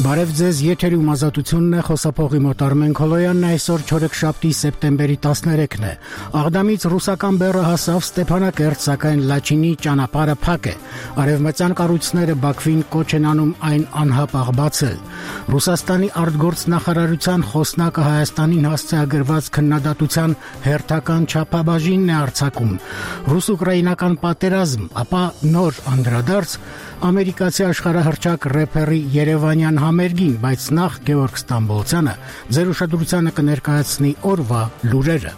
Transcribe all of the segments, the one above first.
Բարև ձեզ, եթերում ազատությունն է, խոսափողի մոտ Արմեն Քոլոյանն, այսօր չորեքշաբթի սեպտեմբերի 13-ն է։ Աղդամից ռուսական բեռը հասավ Ստեփանակերտ, սակայն Լաչինի ճանապարհը փակ է։ Արևմտյան կառույցները Բաքվին կոչ են անում այն անհապաղ բացել։ Ռուսաստանի արտգործնախարարության խոսնակը Հայաստանին հասցեագրված քննադատության հերթական չափաբաժինն է արձակում։ Ռուս-ուկրաինական պատերազմ, ապա նոր անդրադարձ ամերիկացի աշխարհահռչակ рэփերի Երևանյան համերգին, բայց նախ Գևորգ Ստամբոլցյանը ձեր ուշադրությանը կներկայացնի օրվա լուրերը։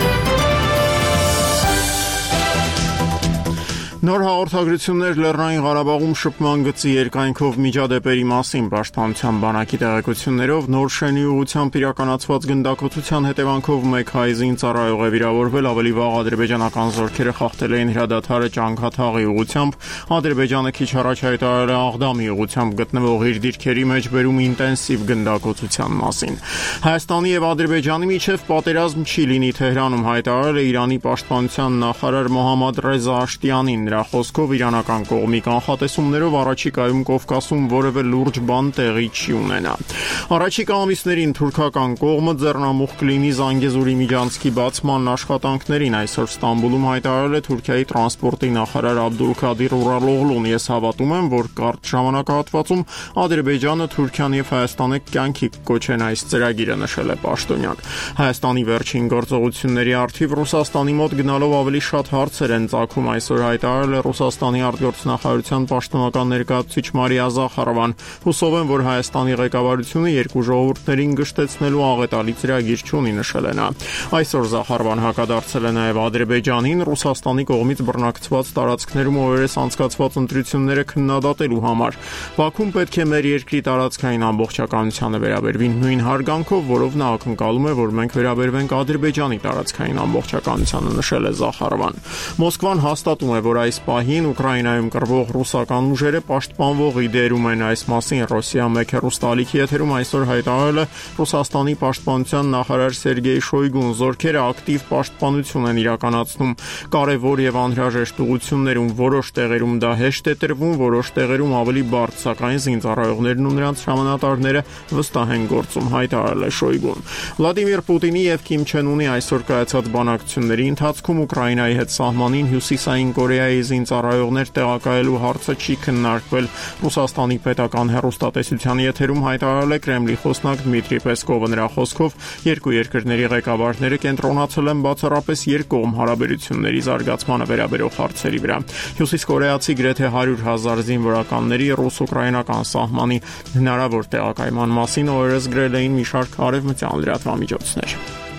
Նոր հաղորդագրություններ Լեռնային Ղարաբաղում շփման գծի երկայնքով միջադեպերի մասին Պաշտպանության բանակի տեղեկություններով նոր շենի ուղղությամբ իրականացված գնդակոծության հետևանքով մեկ հայ զինծառայող է վիրավորվել, ավելի վաղ ադրբեջանական զորքերը խախտել էին հրադադարը Ճանքաթաղի ուղղությամբ, Ադրբեջանը քիչ առաջ հայտարարել է Աղդամի ուղղությամբ գտնվող իր դիրքերի մեջ բերում ինտենսիվ գնդակոծության մասին։ Հայաստանի եւ Ադրբեջանի միջև պատերազմ չի լինի, Թեհրանում հայտարարել է Իրանի պաշտպանության նախարար Մոհամմադ Ռեզա Աշտյանին։ Նրա խոսքով իրանական կողմի կանխատեսումներով առաջիկայում Կովկասում որևէ լուրջ բան տեղի չի ունենա։ Առաջիկա ամիսներին թուրքական կողմը ձեռնամուխ կլինի Զանգեզուրի միջանցքի բացման աշխատանքներին, այսօր Ստամբուլում հայտարարել է Թուրքիայի տրանսպորտի նախարար Աբդուլքադիր Ուրալօղլուն։ Ես հավատում եմ, որ կարճ ժամանակահատվածում Ադրբեջանը, Թուրքիան եւ Հայաստանը կյանքի կոչեն այս ծրագիրը, նշել է պաշտոնյակ։ Հայաստանի վերջին գործողությունների առթիվ Ռուսաստանի մոտ գնալով ավելի շատ հարցեր են ծագում, այսօր հայտարարել է Ռուսաստանի արտգործնախարարության պաշտոնական ներկայացուցիչ Մարիա Զախարովան։ Հուսով եմ, որ Հայաստանի ղեկավարությունը երկու ժողովուրդներին գշտեցնելու աղետալի ծրագիր չունի, նշել է նա։ Այսօր Զախարովան հակադարձել է նաև Ադրբեջանին Ռուսաստանի կողմից բռնակցված տարածքներում օրերս անցկացված ընտրությունները քննադատելու համար։ Բաքուն պետք է մեր երկրի տարածքային ամբողջականությանը վերաբերվի նույն հարգանքով, որով նա ակնկալում է, որ մենք վերաբերվենք Ադրբեջանի տարածքային ամբողջականությանը, նշել է Զախարովան։ Մոսկվան հաստատում է, որ այս պահին Ուկրաինայում կռվող ռուսական ուժերը պաշտպանվողի դերում են։ Այս մասին Ռոսիա 1 հեռուստաալիքի եթերում այսօր հայտարարել է Ռուսաստանի պաշտպանության նախարար Սերգեյ Շոյգուն։ Զորքերը ակտիվ պաշտպանություն են իրականացնում կարևոր եւ անհրաժեշտ ուղղություններում, որոշ տեղերում դա հեշտ է տրվում, որոշ տեղերում ավելի բարդ, սակայն զինծառայողներն ու նրանց հրամանատարները վստահ են գործում, հայտարարել է Շոյգուն։ Վլադիմիր Պուտինի եւ Կիմ Չեն Ունի այսօր կայացած բանակցությունների ընթացքում Ուկրաինայի հետ սահմանին Հյուսիսային Կորեայի զինծառայողներ տեղակայելու հարցը չի քննարկվել։ Ռուսաստանի պետական հեռուստատեսության եթերում հայտարարել է Կրեմլի խոսնակ Դմիտրի Պեսկովը։ Նրա խոսքով երկու երկրների ղեկավարները կենտրոնացել են բացառապես երկկողմ հարաբերությունների զարգացմանը վերաբերող հարցերի վրա։ Հյուսիսկորեացի գրեթե 100,000 զինվորականների ռուս-ուկրաինական սահմանի հնարավոր տեղակայման մասին օրերս գրել էին մի շարք արևմտյան լրատվամիջոցներ։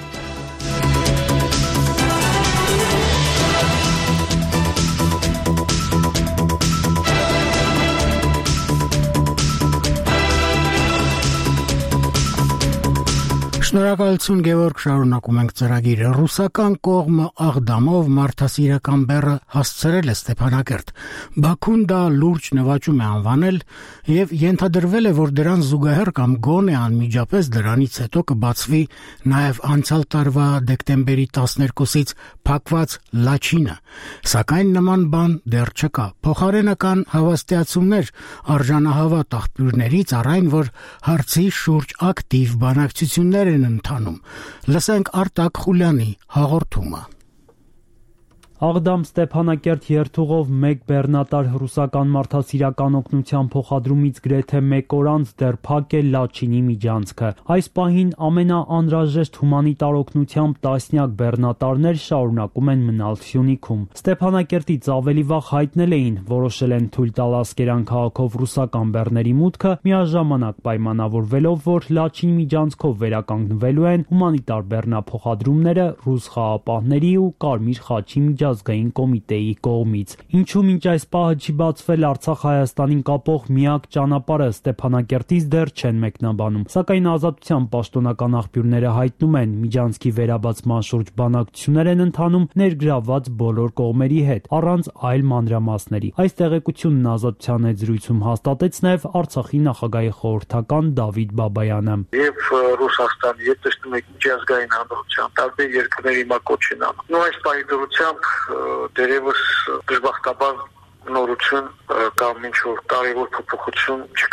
Շնորհակալություն Գևորգ, շարունակում ենք ծրագիրը։ Ռուսական կողմը Աղդամով մարդասիրական բեռը հասցրել է Ստեփանակերտ։ Բաքուն դա լուրջ նվաճում է անվանել եւ ենթադրվել է, որ դրան զուգահեռ կամ գոնե անմիջապես դրանից հետո կբացվի նաեւ անցյալ տարվա դեկտեմբերի 12-ից փակված Լաչինը, սակայն նման բան դեռ չկա։ Փոխարենական հավաստիացումներ արժանահավատ աղբյուրներից առայն, որ հարցի շուրջ ակտիվ բանակցություններ են ընթանում։ Լսենք Արտակ Խուլյանի հաղորդումը։ Աղդամ Ստեփանակերտ երթուղով մեկ բեռնատար ռուսական մարդասիրական օգնության փոխադրումից գրեթե մեկ օր անց դեռ փակ է Լաչինի միջանցքը։ Այս պահին ամենաանհրաժեշտ հումանիտար օգնությամբ տասնյակ բեռնատարներ շարունակում են մնալ Սյունիքում։ Ստեփանակերտից ավելի վաղ հայտնել էին, որոշել են թույլ տալ Ասկերան քաղաքով ռուսական բեռների մուտքը, միաժամանակ պայմանավորվելով, որ Լաչինի միջանցքով վերականգնվելու են հումանիտար բեռնափոխադրումները ռուս խաղապահների ու Կարմիր խաչի միջազգային կոմիտեի կողմից։ Ինչու մինչ այս պահը չի բացվել Արցախ-Հայաստանին կապող միակ ճանապարհը Ստեփանակերտից դեռ չեն մեկնաբանում, սակայն Ազատության պաշտոնական աղբյուրները հայտնում են, միջանցքի վերաբացման շուրջ բանակցություններ են ընթանում ներգրավված բոլոր կողմերի հետ, առանց այլ մանրամասների։ Այս տեղեկությունն Ազատության հետ զրույցում հաստատեց նաև Արցախի նախագահի խորհրդական Դավիթ Բաբայանը։ Եվ Ռուսաստան, եւ տեսնում եք միջազգային հանրության տարբեր երկրների մակոչին անում։ Նույն այս պայմանությամբ դերևս դժբախտաբար նորություն կամ ինչ-որ կարևոր փոփոխություն չկա։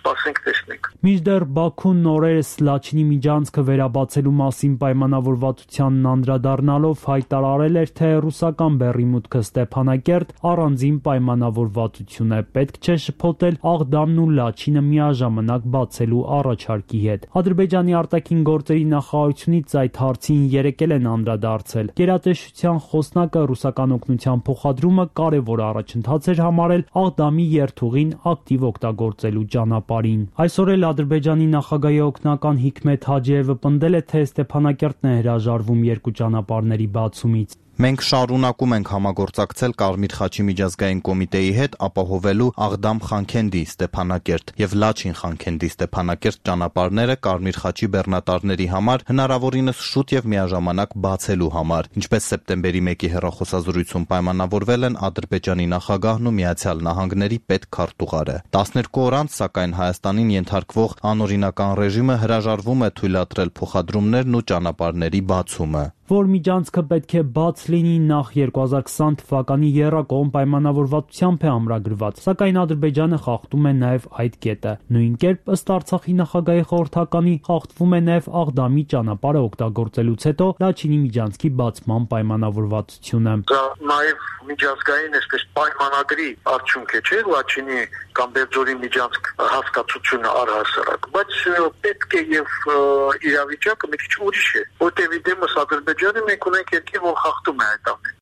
սպասենք տեսնենք։ Մինչդեռ Բաքուն նորերս Լաչինի միջանցքը վերաբացելու մասին պայմանավորվածությանն անդրադառնալով հայտարարել էր, թե ռուսական բեռի մուտքը Ստեփանակերտ առանձին պայմանավորվածություն է, պետք չէ շփոթել Աղդամն ու Լաչինը միաժամանակ բացելու առաջարկի հետ։ Ադրբեջանի արտաքին գործերի նախարարությունից այդ հարցին երեկել են անդրադարձել։ Գերատեսչության խոսնակը ռուսական օգնության փոխադրումը կարևոր առաջընթաց էր համարել Աղդամի երթուղին ակտիվ օգտագործելու ճանապարհին։ Այսօր էլ Ադրբեջանի նախագահի օգնական Հիկմետ Հաջիևը պնդել է, թե Ստեփանակերտն է հրաժարվում երկու ճանապարհների բացումից։ Մենք շարունակում ենք համագործակցել Կարմիր խաչի միջազգային կոմիտեի հետ ապահովելու Աղդամ-Խանքենդի Ստեփանակերտ եւ Լաչին-Խանքենդի Ստեփանակերտ ճանապարհները Կարմիր խաչի բեռնատարների համար հնարավորինս շուտ եւ միաժամանակ բացելու համար, ինչպես սեպտեմբերի 1-ի հեռախոսազրույցում պայմանավորվել են Ադրբեջանի նախագահն ու Միացյալ Նահանգների պետքարտուղարը։ 12 օր անց, սակայն Հայաստանին ենթարկվող անօրինական ռեժիմը հրաժարվում է թույլատրել փոխադրումներն ու ճանապարհների բացումը։ Որ միջանցքը պետք է բաց լինի նախ 2020 թվականի եռակողմ պայմանավորվածությամբ է ամրագրված, սակայն Ադրբեջանը խախտում է նաև այդ կետը։ Նույն կերպ ըստ Արցախի նախագահի խորհրդականի խախտվում է նաև Աղդամի ճանապարհը օգտագործելուց հետո Լաչինի միջանցքի բացման պայմանավորվածությունը։ Դա նաև միջազգային այսպես պայմանագրի արդյունք է, չէ՞, Լաչինի կամ Բերձորի միջանցք հասկացությունը առհասարակ, բայց պետք է եւ իրավիճակը մի քիչ ուրիշ է, որտեղ դեմս Ադրբեջանը մենք ունենք երկիր, որ խախտում է այդ ամենը։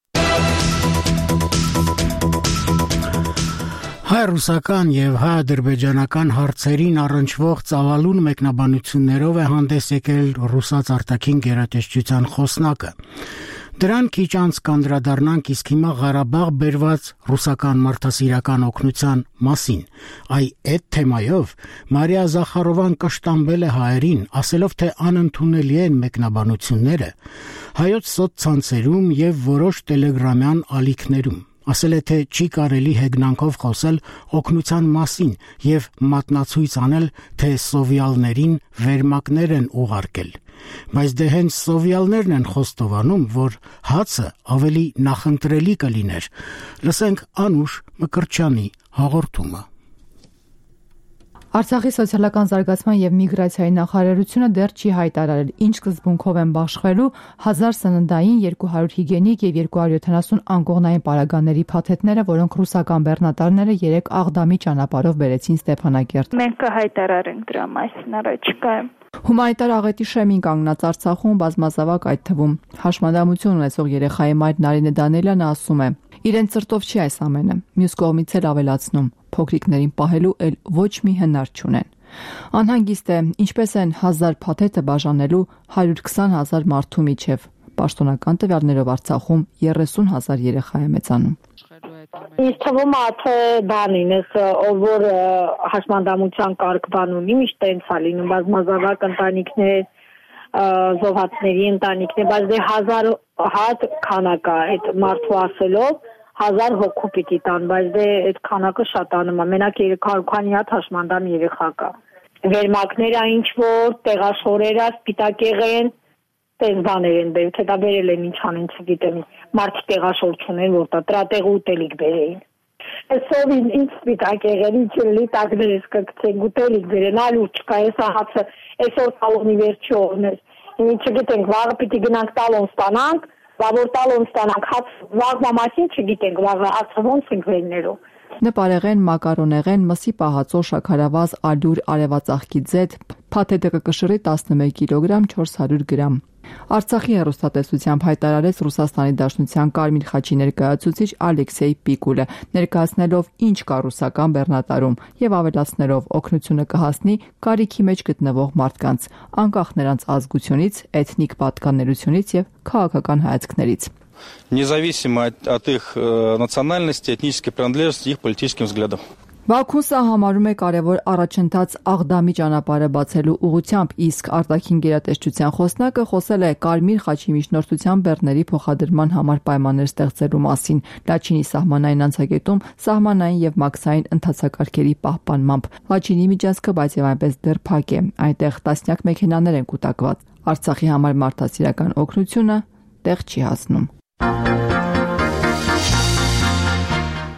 Հայ-ռուսական եւ հայ-ադրբեջանական հարցերին առնչվող ծավալուն մեկնաբանություններով է հանդես եկել ռուսաց արտաքին գերատեսչության խոսնակը։ Դրան քիչ անց կանդրադառնանք իսկ հիմա Ղարաբաղ բերված ռուսական մարդասիրական օգնության մասին։ Այդ թեմայով Մարիա Զախարովան կշտամբել է հայերին, ասելով, թե անընդունելի են մեկնաբանությունները հայոց սոցցանցերում եւ որոշ տելեգրամյան ալիքներում։ Ասել է, թե չի կարելի հեգնանքով խոսել օգնության մասին եւ մատնացույց անել, թե սովյալներին վերմակներ են ուղարկել։ Բայց դե հենց սովյալներն են խոստովանում, որ հացը ավելի նախընտրելի կլիներ։ Լսենք Անուշ Մկրտչյանի հաղորդումը։ Արցախի սոցիալական զարգացման եւ միգրացիայի նախարարությունը դեռ չի հայտարարել, ինչ սկզբունքով են բաշխվելու 1000 սննդային, 200 հիգիենիկ եւ 270 անկողնային պարագաների փաթեթները, որոնք ռուսական բեռնատարները 3 Աղդամի ճանապարհով բերեցին Ստեփանակերտ։ Մենք կհայտարարենք դրա մասին առաջիկայում։ Հումանիտար աղետի շեմին կանգնած Արցախում բազմազավակ, այդ թվում հաշմանդամություն ունեցող երեխայի մայր Նարինե Դանելյանը ասում է. իրեն ծրտով չի այս ամենը, մյուս կողմից էլ ավելացնում, փոքրիկներին պահելու էլ ոչ մի հնար չունեն։ Անհանգիստ է, ինչպես են 1000 փաթեթը բաժանելու 120,000 մարդու միջև։ Պաշտոնական տվյալներով Արցախում 30,000 երեխա է մեծանում։ Ինձ թվում է, թե բանին էս որ հաշմանդամության կարգ բան ունի, միշտ տենց է լինում, բազմազավակ ընտանիքներ, զոհվածների ընտանիքներ, բայց դե 1000 հատ քանակ է, այդ մարդու ասելով 1000 հոգու պիտի տան, բայց դե այդ քանակը շատանում է, մենակ 300 քանի հատ հաշմանդամ երեխա կա։ Վերմակները ինչ որ տեղաշորերը, սպիտակեղեն, տես բաներ են բերել, թե դա բերել են ինչ անեն, չգիտեմ, մարդիկ տեղաշոր չունեն, որ դա տրատեղ ուտելիք բերեին։ Այսով ինչ սպիտակեղեն, ինչ լիտակներ ես կգցեն, ուտելիք բերեն, այլ ուր չկա, այս հացը, այսօր տալոնի վերջի օրն էր, չգիտենք, վաղը պիտի գնանք տալոն ստանանք, որ տալոն ստանանք, հաց վաղվա մասին չգիտենք, վաղը հացը ոնց ենք վերներով։ Նպարեղեն, մակարոնեղեն, մսի պահածո, շաքարավազ, ալյուր, արևածաղկի ձեթ, փաթեթը կկշռի 11 կիլոգրամ 400 գրամ։ Արցախի հեռուստատեսությամբ հայտարարեց Ռուսաստանի Դաշնության Կարմիր խաչի ներկայացուցիչ Ալեքսեյ Պիկուլը, ներկայացնելով ինչ կա ռուսական բեռնատարում եւ ավելացնելով օգնությունը կհասնի կարիքի մեջ գտնվող մարդկանց, անկախ նրանց ազգությունից, էթնիկ պատկանելությունից եւ քաղաքական հայացքներից։ Независимо от их национальности, этнической принадлежности, их политическим взглядам. Բաքուն սա համարում է կարևոր առաջընթաց Աղդամի ճանապարհը բացելու ուղղությամբ, իսկ արտաքին գերատեսչության խոսնակը խոսել է Կարմիր խաչի միջնորդության բեռների փոխադրման համար պայմաններ ստեղծելու մասին Լաչինի սահմանային անցակետում սահմանային եւ մաքսային ընթացակարգերի պահպանմամբ։ Լաչինի միջանցքը բայց եւ այնպես դեռ փակ է, այնտեղ տասնյակ մեքենաներ են կուտակված։ Արցախի համար մարդասիրական օգնությունը տեղ չի հասնում։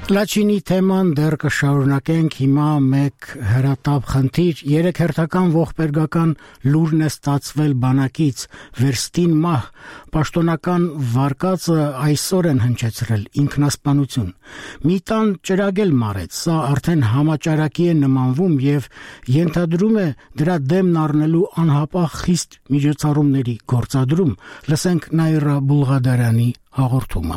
Լաչինի թեման դեռ կշարունակենք հիմա մեկ հրատապ խնդիր 3 հերթական ողբերգական լուրն է ստացվել բանակից վերստին մահ պաշտոնական վարկածը այսօր են հնչեցրել ինքնասպանություն մի տան ճրագել մարեց սա արդեն համաճարակի է նմանվում եւ ենթադրում է դրա դեմն առնելու անհապաղ խիստ միջոցառումների գործադրում լսենք Նաիրա Բուլղադարյանի հաղորդումը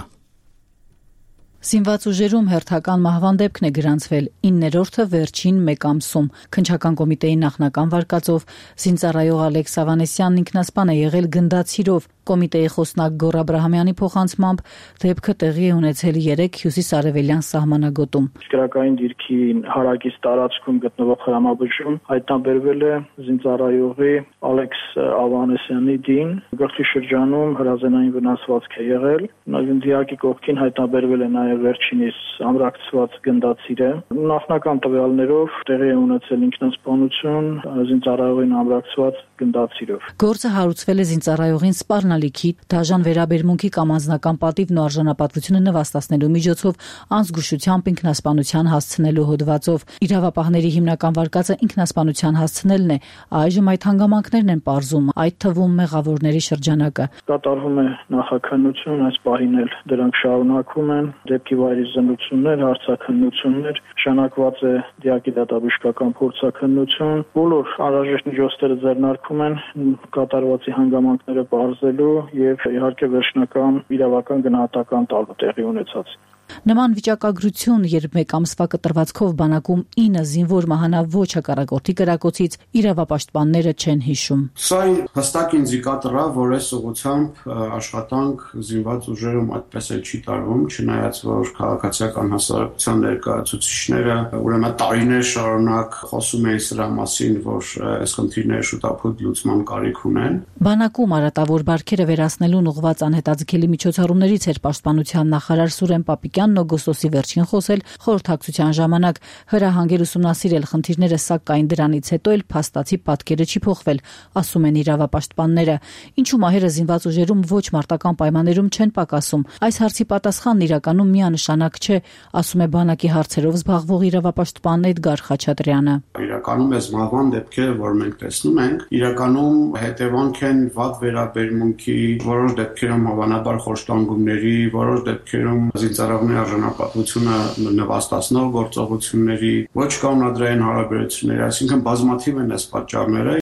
Սինված ուժերում հերթական մահվան դեպքն է գրանցվել 9-րդը վերջին մեկ ամսում։ Քննչական կոմիտեի նախնական վարկածով զինծառայող Ալեքս Ավանեսյանն ինքնասպան է եղել գնդացիրով։ Կոմիտեի խոսնակ Գոռ Աբրահամյանի փոխանցմամբ դեպքը տեղի է ունեցել 3 հյուսիսարևելյան սահմանագոտում։ Քրակային դիրքի հարակից տարածքում գտնվող հրամաբժում հայտնաբերվել է զինծառայողի Ալեքս Ավանեսյանի դին, գլխի շրջանում հրազենային վնասվածք է եղել։ Դիակի կողքին հայտնաբերվել է նաև վերջինիս ամրակցված գնդացիրը։ Նախնական տվյալներով տեղի է ունեցել ինքնասպանություն զինծառայողին ամրակցված գնդացիրով։ Գործը հարուցվել է զինծառայողին սպառնալիքի, դաժան վերաբերմունքի կամ անձնական պատիվն ու արժանապատվությունը նվաստացնելու միջոցով անզգուշությամբ ինքնասպանության հասցնելու հոդվածով։ Իրավապահների հիմնական վարկածը ինքնասպանության հասցնելն է։ Այժմ այդ հանգամանքներն են պարզում, այդ թվում մեղավորների շրջանակը։ Կատարվում է նախաքննություն, այս պահին էլ դրանք շարունակվում են, դեպքի վայրի զննություններ, հարցաքննություններ, նշանակված է դիակի դատաբժշկական փորձաքննություն, բոլոր անհրաժեշտ միջոցները ձեռնարկվում են կատարվածի հանգամանքները պարզելու եւ իհարկե վերջնական իրավական գնահատական տալու տեղի ունեցած։ Նման վիճակագրություն, երբ մեկ ամսվա կտրվածքով բանակում 9 զինվոր մահանա ոչ հակառակորդի կրակոցից, իրավապաշտպանները չեն հիշում։ Սա հստակ ինդիկատոր է, որ այս ուղղությամբ աշխատանք զինված ուժերում այդպես էլ չի տարվում, չնայած որ քաղաքացիական հասարակության ներկայացուցիչները ուրեմն տարիներ շարունակ խոսում էին սրա մասին, որ այս խնդիրները շուտապույտ լուծման կարիք ունեն։ Բանակում արատավոր բարքերը վերացնելուն ուղղված անհետաձգելի միջոցառումներից էր պաշտպանության նախարար Սուրեն Պապիկյանն օգոստոսի վերջին խոսել խորհրդակցության ժամանակ հրահանգել ուսումնասիրել խնդիրները, սակայն դրանից հետո էլ փաստացի պատկերը չի փոխվել, ասում են իրավապաշտպանները։ Ինչու մահերը զինված ուժերում ոչ մարտական պայմաններում չեն պակասում։ Այս հարցի պատասխանն իրականում միանշանակ չէ, ասում է բանակի հարցերով զբաղվող իրավապաշտպան Էդգար Խաչատրյանը։ Իրականում այս մահվան դեպքերը, որ մենք տեսնում ենք, իրականում հետևանք են վատ վերաբերմունքի, որոշ դեպքերում հավանաբար խոշտանգումների, որոշ դեպքերում զինծառայողների արժանապատվությունը նվաստացնող գործողությունների, ոչ կանոնադրային հարաբերությունների, այսինքն բազմաթիվ են այս պատճառները։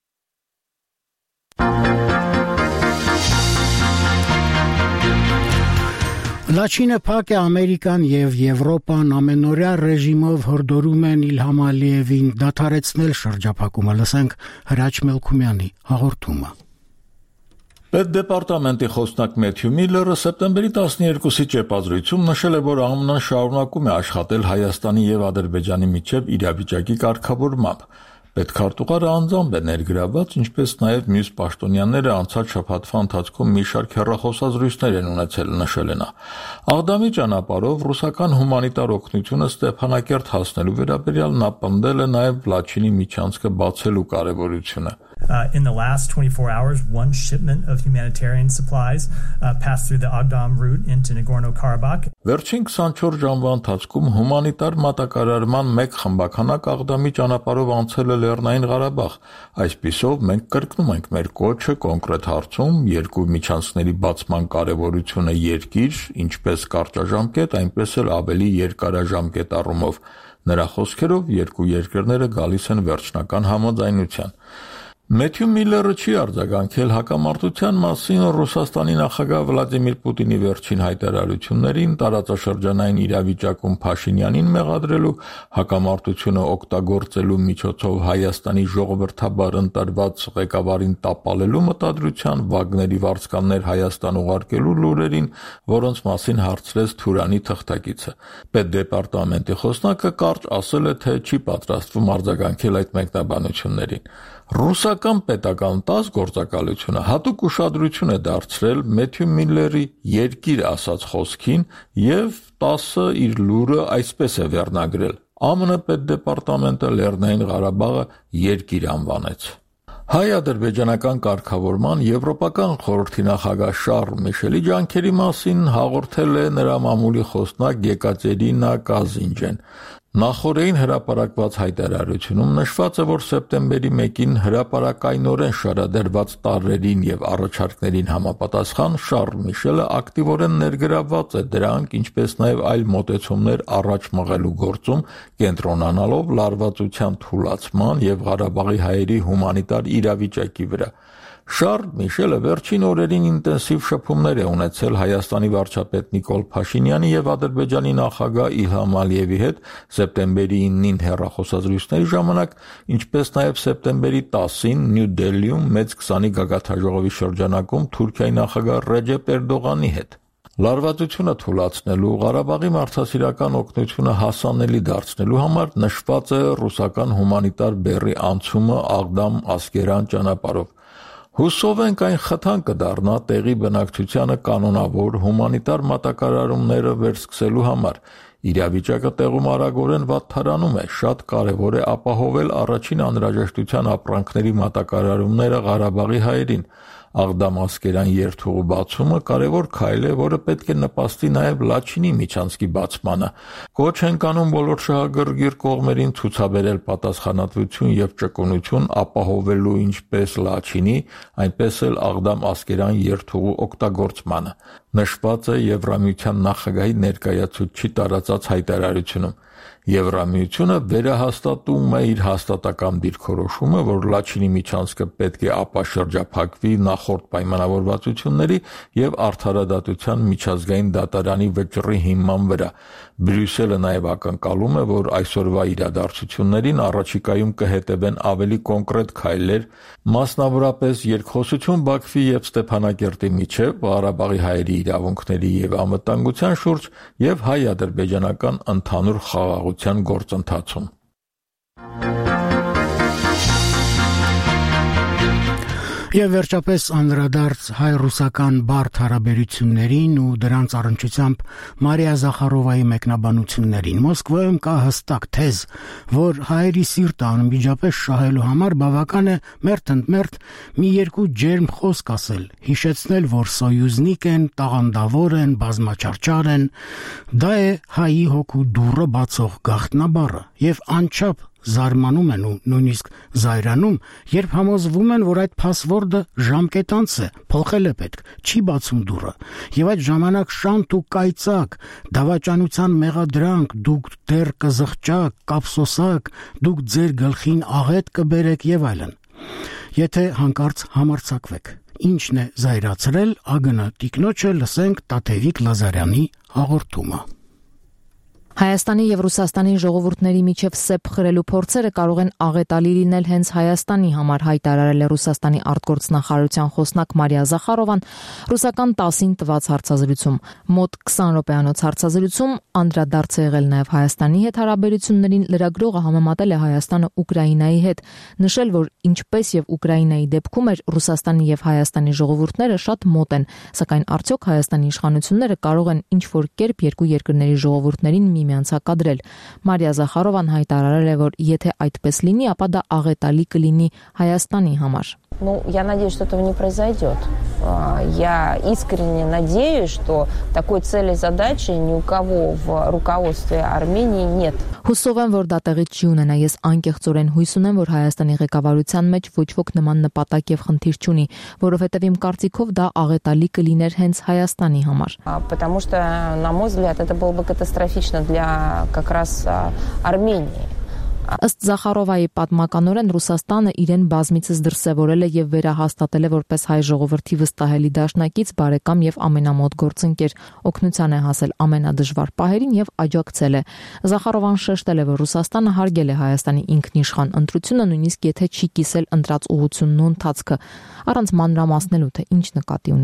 Լաչինը փակ է Ամերիկան եւ Եվրոպան ամենօրյա ռեժիմով հորդորում են Իլհամ Ալիևին դադարեցնել շրջափակումը, լսենք Հրաչ Մելքումյանի հաղորդումը։ Պետդեպարտամենտի խոսնակ Մեթյու Միլլերը սեպտեմբերի 12-ի ճեպազրույցում նշել է, որ ԱՄՆ-ն շարունակում է աշխատել Հայաստանի եւ Ադրբեջանի միջև իրավիճակի կարգավորմամբ։ Պետքարտուղարը անձամբ է ներգրավված, ինչպես նաև մյուս պաշտոնյաները անցած շաբաթվա ընթացքում մի շարք հեռախոսազրույցներ են ունեցել, նշել է նա։ Աղդամի ճանապարհով ռուսական հումանիտար օգնությունը Ստեփանակերտ հասնելու վերաբերյալ նա պնդել է նաև Լաչինի միջանցքը բացելու կարևորությունը։ In the last 24 hours, one shipment of humanitarian supplies passed through the Agdam route into Nagorno-Karabakh. Վերջին 24 ժամվա ընթացքում հումանիտար մատակարարման մեկ խմբականակ Աղդամի ճանապարհով անցել է Լեռնային Ղարաբաղ։ Այսպիսով մենք կրկնում ենք մեր կոչը կոնկրետ հարցում երկու միջանցքների բացման կարևորությունը երկիր, ինչպես կարճաժամկետ, այնպես էլ ավելի երկարաժամկետ առումով։ Նրա խոսքերով երկու երկրները գալիս են վերջնական համաձայնության։ Մեթյու Միլլերը չի արձագանքել հակամարտության մասին Ռուսաստանի նախագահ Վլադիմիր Պուտինի վերջին հայտարարություններին, տարածաշրջանային իրավիճակում Փաշինյանին մեղադրելու, հակամարտությունը օգտագործելու միջոցով Հայաստանի ժողովրդաբար ընտրված ղեկավարին տապալելու մտադրության, Վագների վարձկաններ Հայաստան ուղարկելու լուրերին, որոնց մասին հարցրեց Թուրանի թղթակիցը։ Պետդեպարտամենտի խոսնակը կարճ ասել է, թե չի պատրաստվում արձագանքել այդ մեկնաբանություններին։ Ռուսական պետական ՏԱՍՍ գործակալությունը հատուկ ուշադրություն է դարձրել Մեթյու Միլլերի երկիր ասած խոսքին եւ ՏԱՍՍ-ը իր լուրը այսպես է վերնագրել. ԱՄՆ պետդեպարտամենտը Լեռնային Ղարաբաղը երկիր անվանեց։ Հայ-ադրբեջանական կարգավորման Եվրոպական խորհրդի նախագահ Շարլ Միշելի ջանքերի մասին հաղորդել է նրա մամուլի խոսնակ Եկատերինա Կազինջեն։ Նախորդին հրապարակված հայտարարությունում նշված է, որ սեպտեմբերի 1-ին հրապարակայնորեն շարադրված տարրերին եւ առաջարկներին համապատասխան Շարլ Միշելը ակտիվորեն ներգրավված է դրանք, ինչպես նաեւ այլ մոտեցումներ առաջ մղելու գործում, կենտրոնանալով լարվածության թուլացման եւ Ղարաբաղի հայերի հումանիտար իրավիճակի վրա։ Շարլ Միշելը վերջին օրերին ինտենսիվ շփումներ է ունեցել Հայաստանի վարչապետ Նիկոլ Փաշինյանի եւ Ադրբեջանի նախագահ Իլհամ Ալիևի հետ սեպտեմբերի 9-ին հեռախոսազրույցների ժամանակ, ինչպես նաեւ սեպտեմբերի 10-ին Նյու Դելիում մեծ 20-ի գագաթնաժողովի շրջանակում Թուրքիայի նախագահ Ռեջեփ Էրդողանի հետ։ Լարվածությունը թուլացնելու, Ղարաբաղի մարդասիրական օգնությունը հասանելի դարձնելու համար նշված է ռուսական հումանիտար բեռի անցումը Աղդամ-Ասկերան ճանապարհով։ Հուսով ենք այն խթան կդառնա տեղի բնակչությանը կանոնավոր հումանիտար մատակարարումները վերսկսելու համար։ Իրավիճակը տեղում արագորեն վատթարանում է, շատ կարևոր է ապահովել առաջին անհրաժեշտության ապրանքների մատակարարումները Ղարաբաղի հայերին։ Աղդամ-Ասկերան երթուղու բացումը կարևոր քայլ է, որը պետք է նպաստի նաև Լաչինի միջանցքի բացմանը։ Կոչ ենք անում բոլոր շահագրգիռ կողմերին ցուցաբերել պատասխանատվություն եւ ճկունություն ապահովելու ինչպես Լաչինի, այնպես էլ Աղդամ-Ասկերան երթուղու օգտագործմանը։ Նշված է Եվրամիության նախագահի ներկայացուցչի տարածած հայտարարությունում։ Եվրամիությունը վերահաստատում է իր հաստատակամ դիրքորոշումը, որ Լաչինի միջանցքը պետք է ապաշրջափակվի նախորդ պայմանավորվածությունների եւ արդարադատության միջազգային դատարանի վճռի հիման վրա։ Բրյուսելը նաեւ ակնկալում է, որ այսօրվա իրադարձություններին առաջիկայում կհետևեն ավելի կոնկրետ քայլեր, մասնավորապես երկխոսություն Բաքվի եւ Ստեփանակերտի միջեւ Ղարաբաղի հայերի իրավունքների եւ անվտանգության շուրջ եւ հայ-ադրբեջանական ընդհանուր խաղաղության գործընթացում։ Եվ վերջապես անդրադարձ հայ-ռուսական բարդ հարաբերություններին ու դրանց առնչությամբ Մարիա Զախարովայի մեկնաբանություններին։ Մոսկվայում կա հստակ թեզ, որ հայերի սիրտը անմիջապես շահելու համար բավական է մերթ մի երկու ջերմ խոսք ասել, հիշեցնել, որ սոյուզնիկ են, տաղանդավոր են, բազմաչարչար են։ Դա է հայի հոգու դուռը բացող գաղտնաբառը եւ անչափ զարմանում են ու նույնիսկ զայրանում, երբ համոզվում են, որ այդ փասվորդը ժամկետանց է, փոխել է պետք, չի բացում դուռը, եւ այդ ժամանակ շանտ ու կայծակ, դավաճանության մեղադրանք, դուք դեռ կզղճակ, կապսոսակ, դուք ձեր գլխին աղետ կբերեք եւ այլն։ Եթե հանկարծ համարձակվեք, ինչն է զայրացրել, ԱԳՆ տիկնոջը լսենք Տաթևիկ Լազարյանի հաղորդումը։ Հայաստանի եւ Ռուսաստանի ժողովուրդների միջև սեպ խրելու փորձերը կարող են աղետալի լինել հենց Հայաստանի համար, հայտարարել է Ռուսաստանի արտգործնախարարության խոսնակ Մարիա Զախարովան ռուսական 10-ին տված հարցազրույցում։ Մոտ 20 րոպեանոց հարցազրույցում անդրադարձ է եղել նաեւ Հայաստանի հետ հարաբերություններին, լրագրողը համեմատել է Հայաստանը Ուկրաինայի հետ, նշել, որ ինչպես եւ Ուկրաինայի դեպքում էր Ռուսաստանի եւ Հայաստանի ժողովուրդները շատ մոտ են, սակայն արդյոք Հայաստանի իշխանությունները կարող են ինչ-որ կերպ երկու երկրների ժողովուրդներին միմյանց հակադրել։ Մարիա Զախարովան հայտարարել է, որ եթե այդպես լինի, ապա դա աղետալի կլինի Հայաստանի համար։ Я надеюсь, что этого не произойдет. Я искренне надеюсь, что такой цели и задачи ни у кого в руководстве Армении нет. Հուսով եմ, որ դա տեղի չի ունենա։ Ես անկեղծորեն հույս ունեմ, որ Հայաստանի ղեկավարության մեջ ոչ ոք նման նպատակ եւ խնդիր չունի, որովհետեւ իմ կարծիքով դա աղետալի կլիներ հենց Հայաստանի համար։ Потому что, на мой взгляд, это было бы катастрофично для как раз Армении. Ըստ Զախարովայի պատմականորեն Ռուսաստանը իրեն բազմիցս դրսևորել է եւ վերահաստատել է որպես հայ ժողովրդի վստահելի դաշնակից, բարեկամ եւ ամենամոտ գործընկեր, օգնության է հասել ամենադժվար պահերին եւ աջակցել է։ Զախարովան շեշտել է, որ Ռուսաստանը հարգել է Հայաստանի ինքնիշխան ընտրությունը, նույնիսկ եթե չի կիսել ընտրած ուղղությունն ու ընթացքը, առանց մանրամասնելու, թե ինչ նկատի ունի։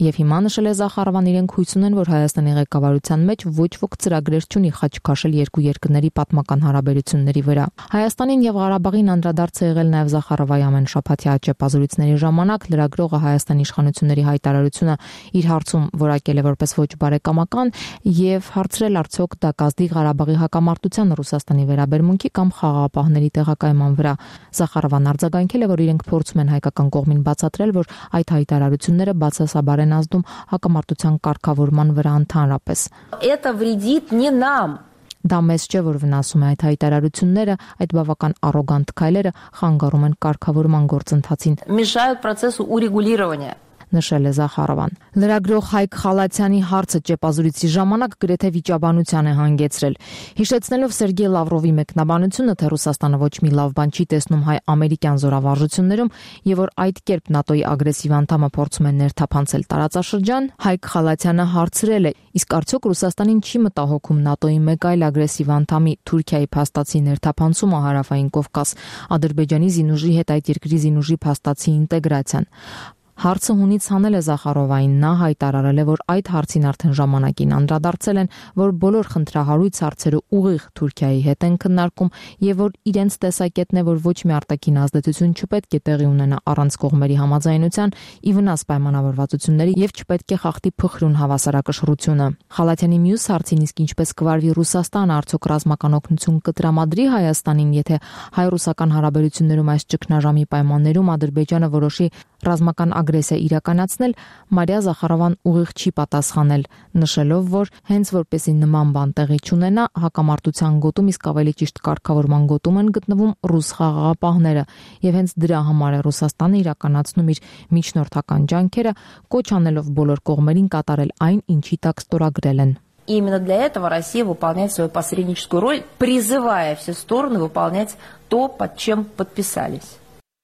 Եվ հիմա նշել է Զախարովան, իրենք հույս ունեն, որ Հայաստանի ղեկավարության մեջ ոչ ոք ծրագրեր չունի խաչ քաշել երկու երկրների պատմական հարաբերությունների վրա։ Հայաստանին եւ Ղարաբաղին անդրադարձ է եղել նաեւ Զախարովայի ամենշաբաթյա ճեպազրույցների ժամանակ։ Լրագրողը Հայաստանի իշխանությունների հայտարարությունը իր հարցում որակել է որպես ոչ բարեկամական եւ հարցրել արդյոք դա կազդի Ղարաբաղի հակամարտության Ռուսաստանի վերաբերմունքի կամ խաղաղապահների տեղակայման վրա։ Զախարովան արձագանքել է, որ իրենք փորձում են հայկական կողմին բացատրել, որ այդ հայտարարությունները բացասաբար են ազդում հակամարտության կարգավորման վրա ընդհանրապես։ Это вредит не нам. Դա մեզ չէ, որ վնասում է այդ հայտարարությունները, այդ բավական առոգանտ քայլերը խանգարում են կարգավորման գործընթացին։ Мешают процессу урегулирования. Նշել է Զախարովան։ Լրագրող Հայկ Խալաթյանի հարցը ճեպազրույցի ժամանակ գրեթե վիճաբանության է հանգեցրել։ Հիշեցնելով Սերգեյ Լավրովի մեկնաբանությունը, թե Ռուսաստանը ոչ մի լավ բան չի տեսնում հայ-ամերիկյան զորավարժություններում եւ որ այդ կերպ ՆԱՏՕ-ի ագրեսիվ անդամը փորձում է ներթափանցել տարածաշրջան, Հայկ Խալաթյանը հարցրել է. իսկ արդյոք Ռուսաստանին չի մտահոգում ՆԱՏՕ-ի մեկ այլ ագրեսիվ անդամի Թուրքիայի փաստացի ներթափանցումը հարավային Կովկաս, Ադրբեջանի զինուժի հետ այդ երկրի զինուժի փաստացի ինտեգրացիան։ Հարցը հունից հանել է Զախարովային, նա հայտարարել է, որ այդ հարցին արդեն ժամանակին անդրադարձել են, որ բոլոր խնդրահարույց հարցերը ուղիղ Թուրքիայի հետ են քննարկում եւ որ իրենց տեսակետն է, որ ոչ մի արտաքին ազդեցություն չպետք է տեղի ունենա առանց կողմերի համաձայնության, ի վնաս պայմանավորվածությունների եւ չպետք է խախտի փխրուն հավասարակշռությունը։ Խալաթյանի մյուս հարցին, իսկ ինչպես կվարվի Ռուսաստանը, արդյոք ռազմական օգնություն կտրամադրի Հայաստանին, եթե հայ-ռուսական հարաբերություններում այս ճգնաժամի պայմաններում Ադրբեջանը որոշի ռազմական ագրեսիա իրականացնել, Մարիա Զախարովան ուղիղ չի պատասխանել, նշելով, որ հենց որպեսզի նման բան տեղի չունենա, հակամարտության գոտում, իսկ ավելի ճիշտ կարգավորման գոտում են գտնվում ռուս խաղաղապահները, եւ հենց դրա համար է Ռուսաստանը իրականացնում իր միջնորդական ջանքերը, կոչ անելով բոլոր կողմերին կատարել այն, ինչի տակ ստորագրել են։ И именно для этого Россия выполняет свою посредническую роль, призывая все стороны выполнять то, под чем подписались.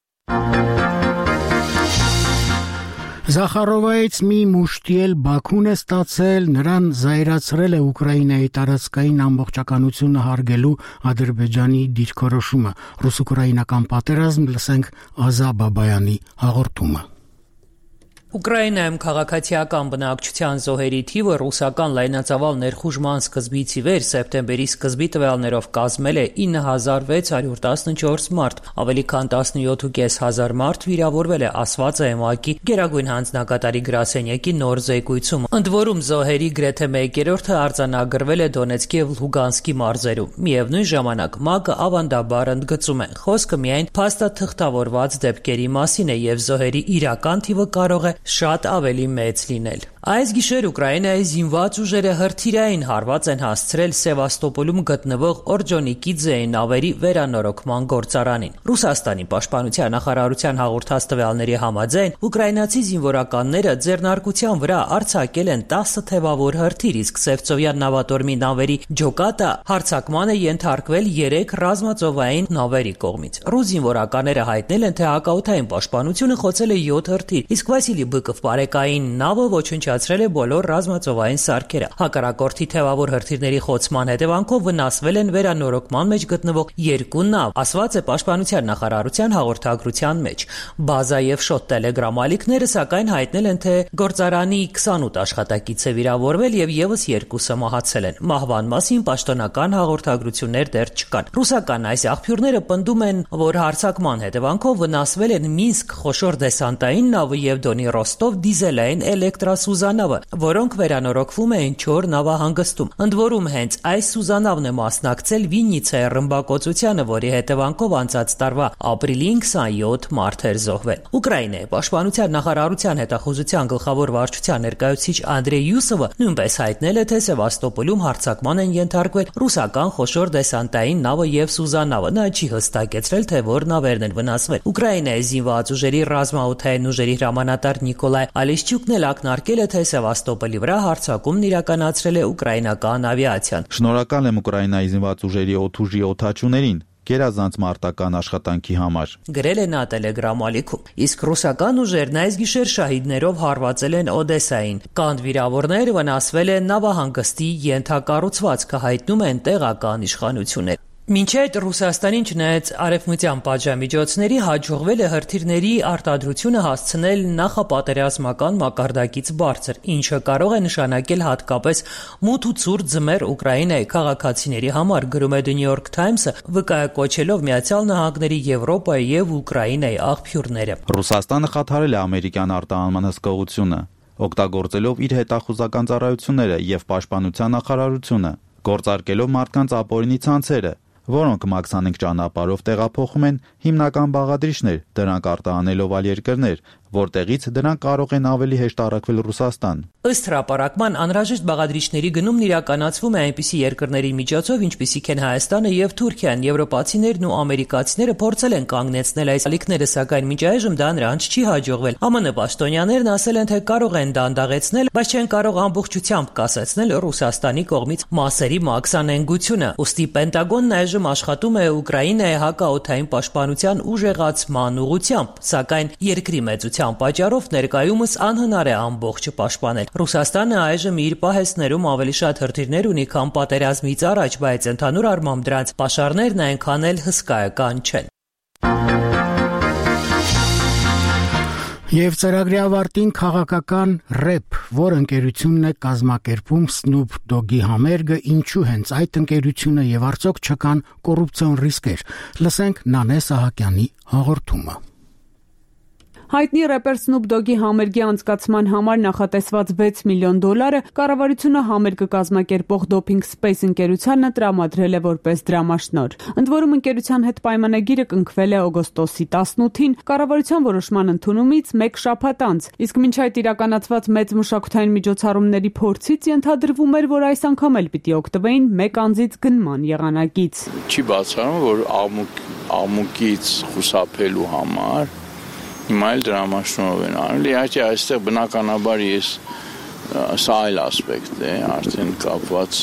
Զախարովայից մի մուշտի Բաքուն է ստացել, նրան զայրացրել է Ուկրաինայի տարածքային ամբողջականությունը հարգելու Ադրբեջանի դիրքորոշումը։ Ռուս-ուկրաինական պատերազմ, լսենք Ազա Բաբայանի հաղորդումը։ Ուկրաինայում քաղաքացիական բնակչության զոհերի թիվը ռուսական լայնածավալ ներխուժման սկզբից ի վեր սեպտեմբերի սկզբի տվյալներով կազմել է 9614 մարդ, ավելի քան 17500 մարդ վիրավորվել է, ասված է ՄԱԿ-ի Գերագույն հանձնակատարի գրասենյակի նոր զեկույցում։ Ընդ որում զոհերի գրեթե 1/3-ը արձանագրվել է Դոնեցկի եւ Լուգանսկի մարզերում։ Միևնույն ժամանակ ՄԱԿ-ը ավանդաբար ընդգծում է, խոսքը միայն փաստաթղթավորված դեպքերի մասին է եւ զոհերի իրական թիվը կարող է շատ ավելի մեծ լինել։ Այս գիշեր Ուկրաինայի զինված ուժերը հրթիռային հարված են հասցրել Սևաստոպոլում գտնվող Օրջոնիկիձեի նավերի վերանորոգման գործարանին։ Ռուսաստանի պաշտպանության նախարարության հաղորդած տվյալների համաձայն ուկրաինացի զինվորականները ձեռնարկության վրա արձակել են 10 թևավոր հրթիռ, իսկ Սևծովյան նավատորմի նավերի ջոկատը հարձակման է ենթարկվել 3 ռազմածովային նավերի կողմից։ Ռուս զինվորականները հայտնել են, թե հակաօդային պաշտպանությունը խոցել է 7 հրթիռ, իսկ Վասիլի Բыков բարեկային նավը ոչնչացրել է բոլոր ռազմածովային սարքերը։ Հակառակորդի թևավոր հրթիռների խոցման հետևանքով վնասվել են վերանորոգման մեջ գտնվող 2 նավ, ասված է պաշտպանության նախարարության հաղորդագրության մեջ։ Բազա եւ Շոտ Տելեգրամ ալիքները սակայն հայտնել են, թե գործարանի 28 աշխատակից է վիրավորվել եւ եւս 2-ը մահացել են։ Մահվան մասին պաշտոնական հաղորդագրություններ դեռ չկան։ Ռուսական այս աղբյուրները պնդում են, որ հարձակման հետևանքով վնասվել են Մինսկ խոշոր դեսանտային նավը եւ Դոնի Ռոստով դիզելային էլեկտրասուզանավը, որոնք վերանորոգվում էին Չոր նավահանգստում։ Ընդ որում հենց այս սուզանավն է մասնակցել Վիննիցայի ռմբակոծությանը, որի հետևանքով անցած տարվա ապրիլին 27 մարդեր զոհվել։ Ուկրաինայի պաշտպանության նախարարության հետախուզության գլխավոր վարչության ներկայացուցիչ Անդրեյ Յուսովը նույնպես հայտնել է, թե Սևաստոպոլում հարձակման են ենթարկվել ռուսական խոշոր դեսանտային նավը եւ սուզանավը։ Նա չի հստակեցրել, թե որ նավերն են վնասվել։ Ուկրաինայի զինված ուժերի ռազմաօդային ուժերի հրամանատար Նիկոլայ Ալեշչյուկն էլ ակնարկել է, թե Սևաստոպոլի վրա հարձակումն իրականացրել է ուկրաինական ավիացիան։ Շնորհակալ եմ Ուկրաինայի զինված ուժերի օդուժի օդաչուներին գերազանց մարտական աշխատանքի համար, գրել է նա Տելեգրամ ալիքում։ Իսկ ռուսական ուժերն այս գիշեր շահիդներով հարվածել են Օդեսային։ Կան վիրավորներ, վնասվել է նավահանգստի ենթակառուցվածքը, հայտնում են տեղական իշխանություններ։ Մինչ այդ Ռուսաստանին չնայած արևմտյան պատժամիջոցների հաջողվել է հրթիռների արտադրությունը հասցնել նախապատերազմական մակարդակից բարձր, ինչը կարող է նշանակել հատկապես մութ ու ցուրտ ձմեռ Ուկրաինայի քաղաքացիների համար, գրում է The New York Times-ը, վկայակոչելով Միացյալ Նահանգների, Եվրոպայի եւ Ուկրաինայի աղբյուրները։ Ռուսաստանը խաթարել է ամերիկյան արտահանման հսկողությունը, օգտագործելով իր հետախուզական ծառայությունները եւ պաշտպանության նախարարությունը, գործարկելով մարդկանց ապօրինի ցանցերը, որոնք Մաքսանենք ճանապարհով տեղափոխում են հիմնական բաղադրիչներ, դրանք արտահանելով այլ երկրներ, որտեղից դրանք կարող են ավելի հեշտ առաքվել Ռուսաստան։ Ըստ հրապարակման, անհրաժեշտ բաղադրիչների գնումն իրականացվում է այնպիսի երկրների միջոցով, ինչպիսիք են Հայաստանը եւ Թուրքիան։ Եվրոպացիներն ու ամերիկացիները փորձել են կանգնեցնել այս ալիքները, սակայն մինչ այժմ դա նրանց չի հաջողվել։ ԱՄՆ պաշտոնյաներն ասել են, թե կարող են դանդաղեցնել, բայց չեն կարող ամբողջությամբ կասեցնել Ռուսաստանի կողմից մասերի մաքսանենգությունը։ Ուստի Պենտագոնն այժմ աշխատում է Ուկրաինայի հակաօդային պաշտպանության ուժեղացման ուղղությամբ, սակայն երկրի մեծության պատճառով ներկայումս անհնար է ամբողջը պաշտպանել։ Ռուսաստանը այժմ իր պահեստներում ավելի շատ հրթիռներ ունի, քան պատերազմից առաջ, բայց ընդհանուր առմամբ դրանց պաշարներն այնքան էլ հսկայական չեն։ Եվ ծրագրի ավարտին քաղաքական ռեփ, որ ընկերությունն է կազմակերպում Snoop Dogg-ի համերգը, ինչու հենց այդ ընկերությունը եւ արդյոք չկան կոռուպցիոն ռիսկեր։ Լսենք Նանե Սահակյանի հաղորդումը։ Հայտնի рэպեր Snoop Dogg-ի համերգի անցկացման համար նախատեսված $6 միլիոն կառավարությունը համերգը կազմակերպող Doping Space ընկերությանը տրամադրել է որպես դրամաշնոր։ Ընդ որում ընկերության հետ պայմանագիրը կնքվել է օգոստոսի 18-ին կառավարության որոշման ընդունումից 1 շաբաթ անց, իսկ մինչ այդ իրականացված մեծ մշակութային միջոցառումների փորձից ենթադրվում էր, որ այս անգամ էլ պիտի օգտվեին 1 անձից գնման եղանակից։ Չի բացառում, որ աղմուկից խուսափելու համար հիմա էլ դրամաշնորհ են արել։ Իհարկե այստեղ բնականաբար սա այլ ասպեկտ է, արդեն կապված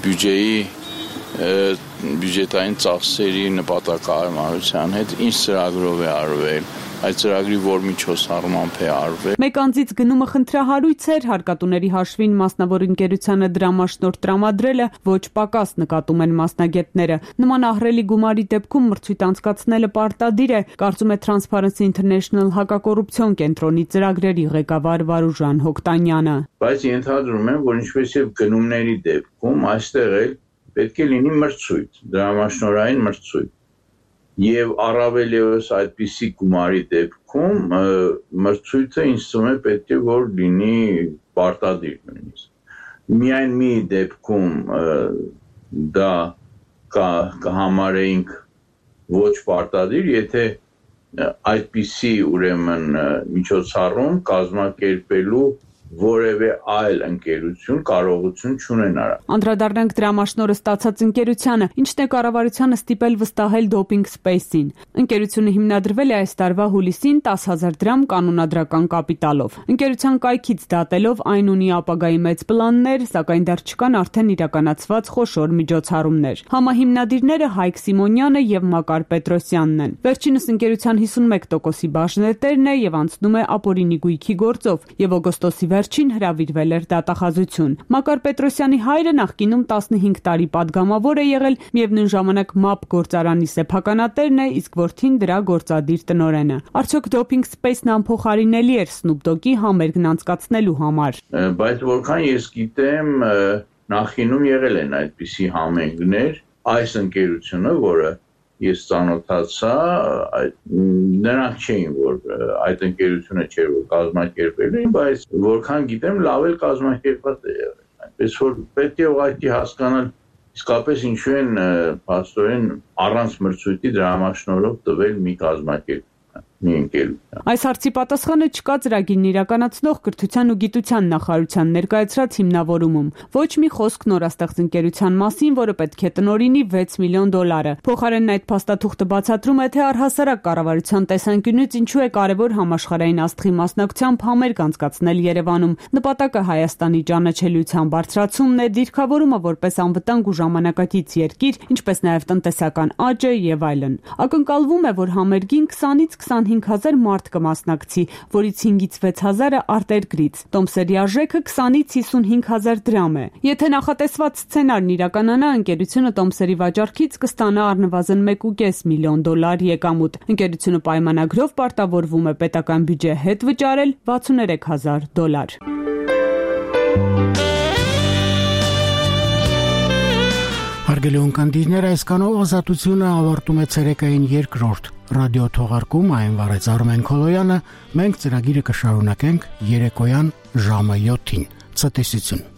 բյուջետային ծախսերի նպատակահարմարության հետ, ինչ ծրագրով է արվել, այդ ծրագրի որ միջոցառմամբ է արվել։ 1 անձից գնումը խնդրահարույց էր, հարկատուների հաշվին մասնավոր ընկերությանը դրամաշնորհ տրամադրելը ոչ պակաս նկատում են մասնագետները։ Նման ահռելի գումարի դեպքում մրցույթ անցկացնելը պարտադիր է, կարծում է Transparency International հակակոռուպցիոն կենտրոնի ծրագրերի ղեկավար Վարուժան Հոկտանյանը։ Բայց ենթադրում եմ, որ ինչպես եւ գնումների դեպքում այստեղ էլ պետք է լինի մրցույթ, դրամաշնորհային մրցույթ։ Եվ առավել ևս այդպիսի գումարի դեպքում մրցույթը ինձ թվում է պետք է որ լինի պարտադիր նույնիսկ։ Միայն մի դեպքում դա կհամարեինք ոչ պարտադիր, եթե այդպիսի ուրեմն միջոցառում կազմակերպելու որևէ այլ ընկերություն կարողություն չունենա։ Անդրադառնանք դրամաշնորհը ստացած ընկերությանը, ինչն է կառավարությանը ստիպել վստահել Doping Space-ին։ Ընկերությունը հիմնադրվել է այս տարվա հուլիսին 10,000 դրամ կանոնադրական կապիտալով։ Ընկերության կայքից դատելով այն ունի ապագայի մեծ պլաններ, սակայն դեռ չկան արդեն իրականացված խոշոր միջոցառումներ։ Համահիմնադիրները Հայկ Սիմոնյանը եւ Մակար Պետրոսյանն են։ Վերջինս ընկերության 51%-ի բաժնետերն է եւ անցնում է ապօրինի գույքի գործով եւ օգոստոսի վերջին հրավիրվել էր դատախազություն։ Մակար Պետրոսյանի հայրը նախկինում 15 տարի падգամավոր է եղել, միևնույն ժամանակ ՄԱՊ գործարանի սեփականատերն է, իսկ որդին դրա գործադիր տնօրենը։ Արդյոք Doping Space-ն անփոխարինելի էր Snoop Dogg-ի համերգն անցկացնելու համար։ Բայց որքան ես գիտեմ, նախկինում եղել են այդպիսի համերգներ, այս ընկերությունը, որը ես ծանոթացա, նրանք չէին, որ այդ ընկերությունը չէր, որ կազմակերպել էին, բայց որքան գիտեմ, լավ էլ կազմակերպված է եղել։ Այնպես որ պետք է ուղղակի հասկանալ, իսկապես ինչու են փաստորեն առանց մրցույթի դրամաշնորհով տվել մի կազմակերպ։ Այս հարցի պատասխանը չկա ծրագիրն իրականացնող կրթության ու գիտության նախարարության ներկայացրած հիմնավորումում։ Ոչ մի խոսք նորաստեղծ ընկերության մասին, որը պետք է տնօրինի $6 միլիոն։ Փոխարենն այդ փաստաթուղթը բացատրում է, թե առհասարակ կառավարության տեսանկյունից ինչու է կարևոր համաշխարհային աստղի մասնակցությամբ համերգ անցկացնել Երևանում։ Նպատակը Հայաստանի ճանաչելիության բարձրացումն է, դիրքավորումը որպես անվտանգ ու ժամանակակից երկիր, ինչպես նաև տնտեսական աճը եւ այլն։ Ակնկալվում է, որ համերգին 20-ից 25 25,000 մարդ կմասնակցի, որից 5-ից 6,000-ը արտերկրից։ Տոմսերի արժեքը 20-ից 55,000 դրամ է։ Եթե նախատեսված սցենարն իրականանա, ընկերությունը տոմսերի վաճառքից կստանա առնվազն $1.5 միլիոն եկամուտ։ Ընկերությունը պայմանագրով պարտավորվում է պետական բյուջե հետ վճարել $63,000։ Հարգելի ունկնդիրներ, այսքանով Ազատությունը ավարտում է ցերեկային երկրորդ ռադիո թողարկում, այն վարեց Արմեն Քոլոյանը, մենք ծրագիրը կշարունակենք երեկոյան ժամը 7-ին։ Ցտեսություն։